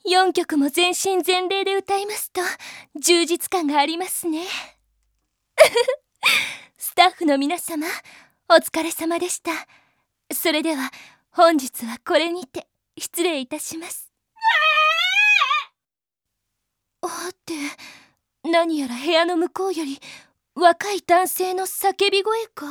4曲も全身全霊で歌いますと充実感がありますね。スタッフの皆様、お疲れ様でした。それでは本日はこれにて失礼いたします。って何やら部屋の向こうより若い男性の叫び声か。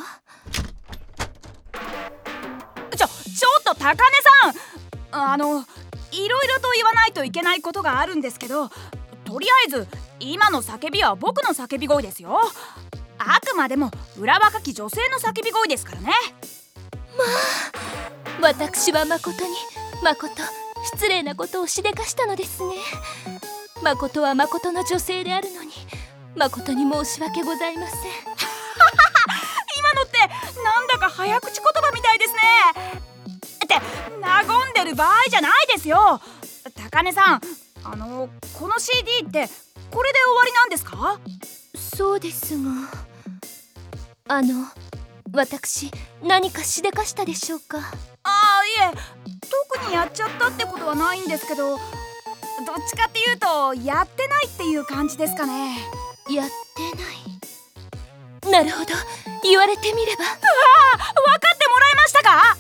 ちょっと高根さん、いろいろと言わないといけないことがあるんですけど、とりあえず今の叫びは僕の叫び声ですよ。あくまでも裏若き女性の叫び声ですからね。 まあ、私は誠失礼なことをしでかしたのですね。誠は誠の女性であるのに誠に申し訳ございません。 今のってなんだか早口言葉みたいですね。って和んでる場合じゃないですよ。高根さん、この CD ってこれで終わりなんですか？ そうですが、私何かしでかしたでしょうか？ いえ、特にやっちゃったってことはないんですけど、どっちかっていうとやってないっていう感じですかね。 やってない。なるほど、言われてみれば。 分かってもらえましたか？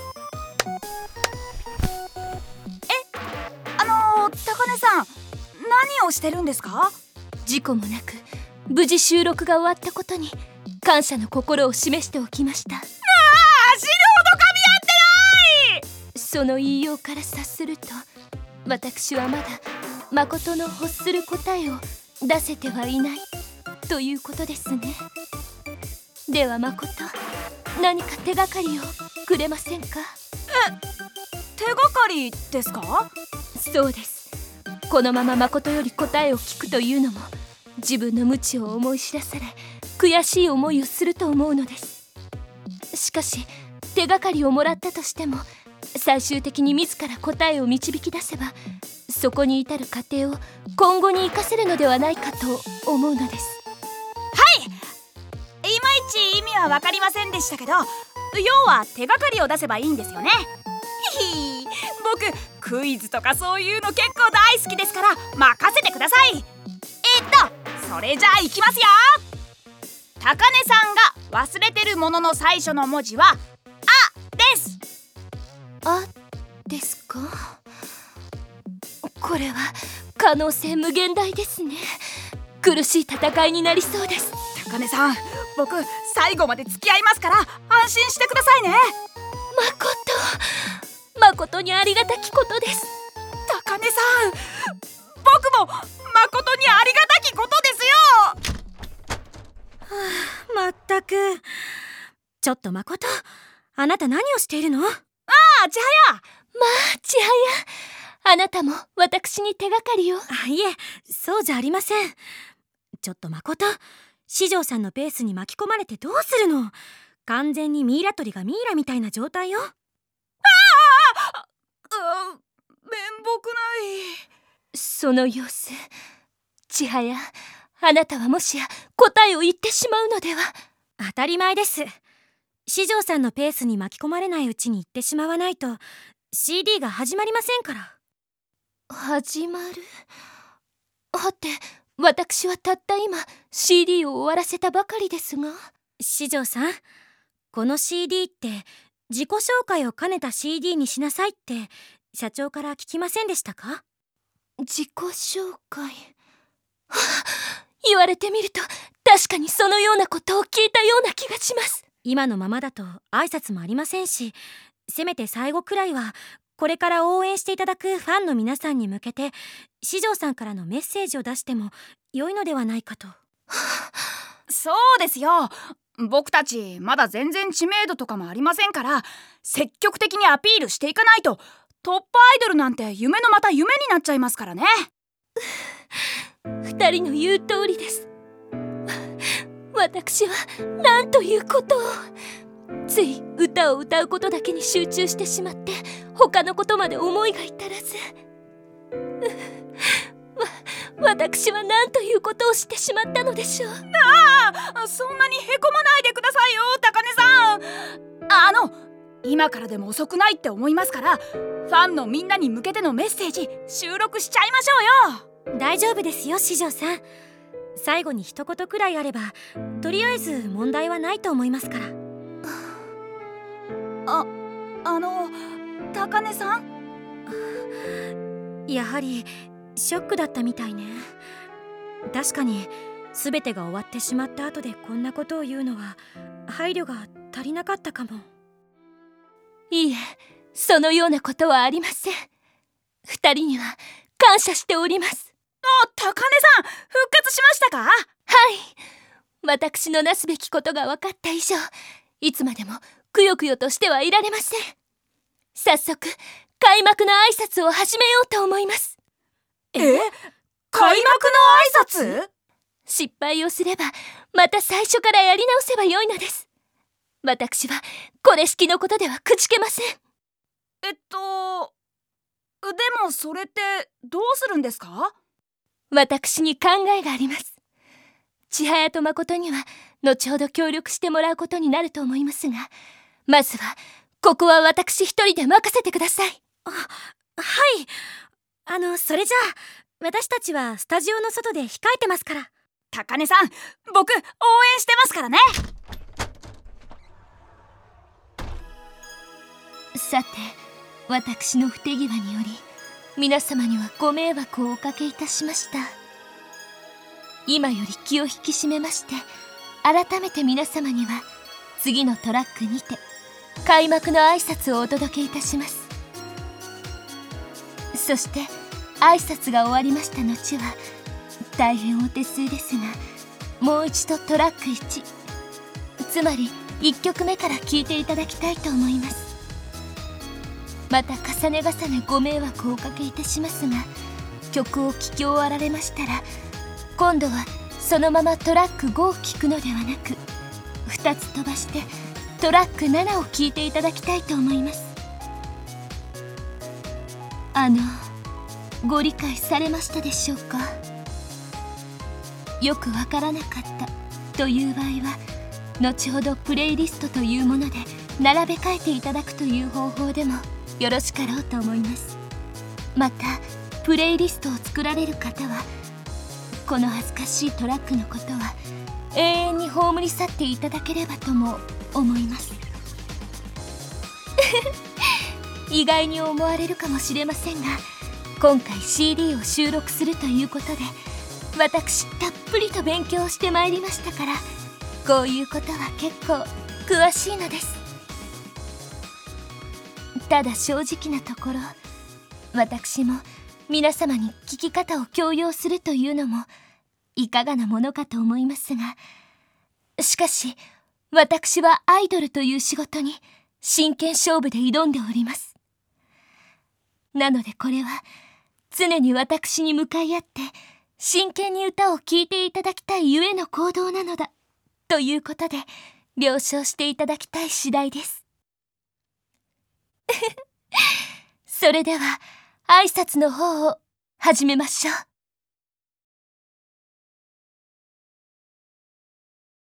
高根さん、何をしてるんですか？ 事故もなく無事収録が終わったことに感謝の心を示しておきました。 死ぬほど噛み合ってない。 その言いようから察すると、私はまだ誠の欲する答えを出せてはいないということですね。では誠、何か手がかりをくれませんか？ 手がかりですか？ そうです。このまま誠より答えを聞くというのも自分の無知を思い知らされ悔しい思いをすると思うのです。しかし手がかりをもらったとしても最終的に自ら答えを導き出せばそこに至る過程を今後に生かせるのではないかと思うのです。 はい、いまいち意味は分かりませんでしたけど、要は手がかりを出せばいいんですよね。僕クイズとかそういうの結構大好きですから任せてください。それじゃあいきますよ。高根さんが忘れてるものの最初の文字は「あ」です。 あですか。これは可能性無限大ですね。苦しい戦いになりそうです。 高根さん、僕最後まで付き合いますから安心してくださいね。 誠にありがたきことです。 高根さん、僕も誠にありがたきことですよ。 まったく。ちょっと誠、あなた何をしているの？ 千早。 千早、あなたも私に手がかりを。 いえ、そうじゃありません。ちょっと誠、四条さんのペースに巻き込まれてどうするの？完全にミイラ取りがミイラみたいな状態よ。 面目ない。 その様子、千早、あなたはもしや答えを言ってしまうのでは？ 当たり前です。四条さんのペースに巻き込まれないうちに言ってしまわないと CD が始まりませんから。 始まる？って私はたった今 CD を終わらせたばかりですが。 四条さん、この CD って自己紹介を兼ねた CD にしなさいって社長から聞きませんでしたか？ 自己紹介。言われてみると確かにそのようなことを聞いたような気がします。 今のままだと挨拶もありませんし、せめて最後くらいはこれから応援していただくファンの皆さんに向けて四条さんからのメッセージを出しても良いのではないかと。 そうですよ。僕たちまだ全然知名度とかもありませんから積極的にアピールしていかないとトップアイドルなんて夢のまた夢になっちゃいますからね。 二人の言う通りです。私は何ということを。つい歌を歌うことだけに集中してしまって他のことまで思いが至らず。私は何ということをしてしまったのでしょう。 そんなにへこまないでくださいよ、高根さん。 今からでも遅くないって思いますから、ファンのみんなに向けてのメッセージ収録しちゃいましょうよ。 大丈夫ですよ、四条さん。最後に一言くらいあればとりあえず問題はないと思いますから。 高根さん、 やはりショックだったみたいね。確かに全てが終わってしまった後でこんなことを言うのは配慮が足りなかったかも。 いいえ、そのようなことはありません。二人には感謝しております。 高根さん、復活しましたか？ はい、私のなすべきことが分かった以上、いつまでもくよくよとしてはいられません。早速開幕の挨拶を始めようと思います。 開幕の挨拶？ 失敗をすればまた最初からやり直せばよいのです。私はこれしきのことではくじけません。 でもそれってどうするんですか？ 私に考えがあります。千早と誠には後ほど協力してもらうことになると思いますが、まずはここは私一人で任せてください。 はい。それじゃあ私たちはスタジオの外で控えてますから。 高根さん、僕応援してますからね。 さて、私の不手際により皆様にはご迷惑をおかけいたしました。今より気を引き締めまして、改めて皆様には次のトラックにて開幕の挨拶をお届けいたします。そして挨拶が終わりました後は、大変お手数ですがもう一度トラック1、つまり1曲目から聴いていただきたいと思います。また重ね重ねご迷惑をおかけいたしますが、曲を聴き終わられましたら、今度はそのままトラック5を聴くのではなく、2つ飛ばしてトラック7を聴いていただきたいと思います。ご理解されましたでしょうか？よくわからなかったという場合は、後ほどプレイリストというもので並べ替えていただくという方法でもよろしかろうと思います。またプレイリストを作られる方は、この恥ずかしいトラックのことは永遠に葬り去っていただければとも思います意外に思われるかもしれませんが、今回 CD を収録するということで、私たっぷりと勉強してまいりましたから、こういうことは結構詳しいのです。ただ正直なところ、私も皆様に聴き方を強要するというのもいかがなものかと思いますが、しかし私はアイドルという仕事に真剣勝負で挑んでおります。なのでこれは常に私に向かい合って真剣に歌を聴いていただきたいゆえの行動なのだということで了承していただきたい次第ですそれでは挨拶の方を始めましょう。